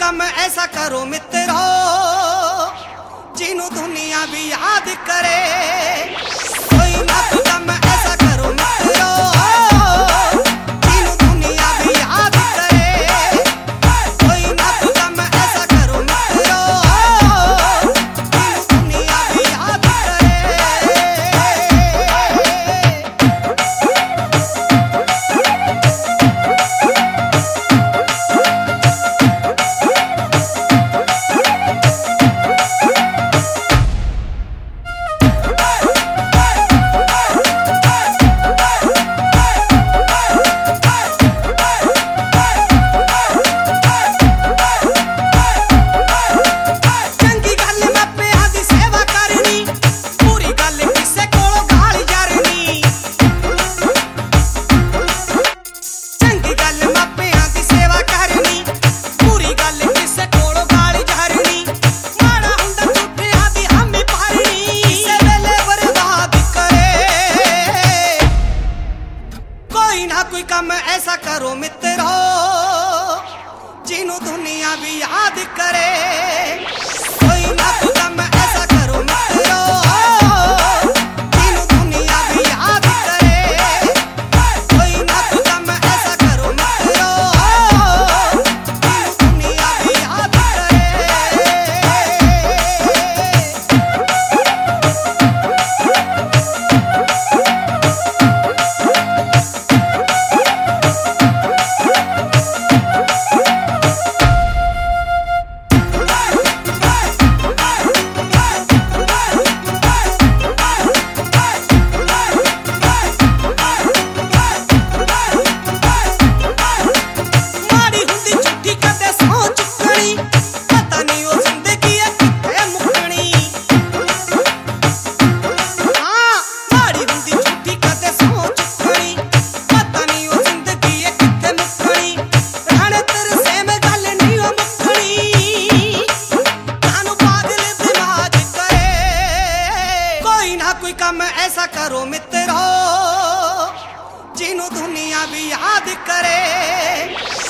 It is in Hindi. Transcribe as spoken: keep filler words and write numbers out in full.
कम ऐसा करो मित्रों जिन्हों दुनिया भी याद करे। कोई ना कोई कम ऐसा करो मित्रों जिन्हों दुनिया भी याद करे। कोई ना कोई कम ऐसा करो मित्रों जिन्हों दुनिया भी याद करे। कोई कम ऐसा करो मित्रों जिन्हों दुनिया भी याद करे। कोई ना कोई कम ऐसा करो मित्रों जिन्हों दुनिया भी याद करे। कोई ना कोई कम ऐसा करो मित्रों जिन्हों दुनिया भी याद करे। कोई कम ऐसा करो मित्रों जिन्हों दुनिया भी याद करे।